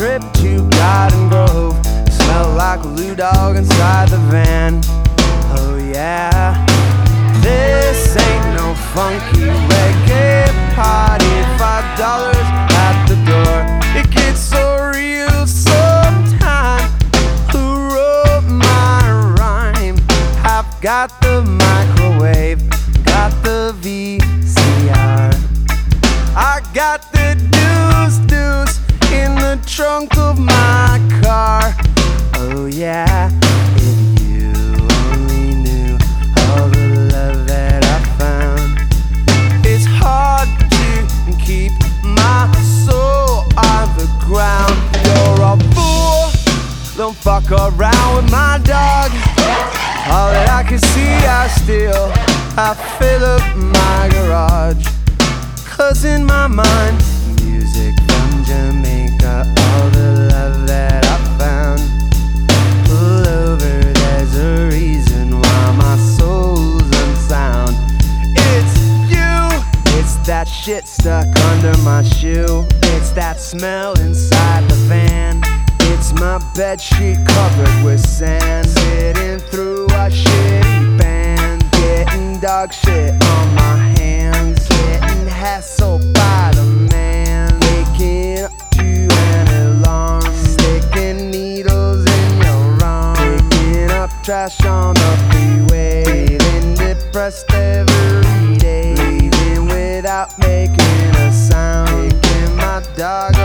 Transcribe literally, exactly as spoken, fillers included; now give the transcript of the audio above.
trip to Garden Grove. Smell like a Lou Dog inside the van. Oh yeah, this ain't no funky reggae party. Five dollars at the door. It gets so real sometimes. Who wrote my rhyme? I've got the microwave, got the V C R, I got the deuce deuce in the trunk of my car. Oh yeah, if you only knew all the love that I found. It's hard to keep my soul on the ground. You're a fool, don't fuck around with my dog. All that I can see I steal, I fill up my garage. Cause in my mind, music from Jamaica, all the love that I found. Pull over, there's a reason why my soul's unsound. It's you, it's that shit stuck under my shoe. It's that smell inside the van. It's my bedsheet covered with sand. Sitting through a shitty band, getting dog shit on my hands. Getting hassled by the man, waking up to an alarm. Sticking needles in your arm, picking up trash on the freeway. Feeling depressed every day, leaving without making a sound. Taking my dog